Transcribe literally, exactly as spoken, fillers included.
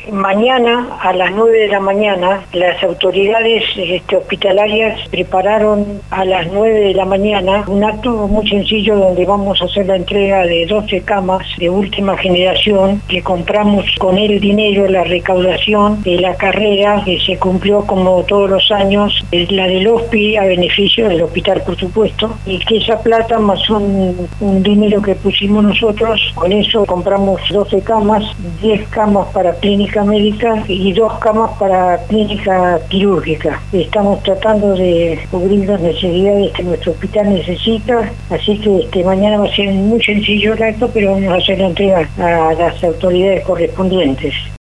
Mañana a las nueve de la mañana las autoridades este, hospitalarias prepararon a las nueve de la mañana un acto muy sencillo donde vamos a hacer la entrega de doce camas de última generación que compramos con el dinero, la recaudación de la carrera que se cumplió como todos los años, la del H O S P I a beneficio del hospital por supuesto, y que esa plata más un, un dinero que pusimos nosotros, con eso compramos doce camas, diez camas para clínica médica y dos camas para clínica quirúrgica. Estamos tratando de cubrir las necesidades que nuestro hospital necesita, así que este, mañana va a ser muy sencillo el acto, pero vamos a hacer la entrega a las autoridades correspondientes.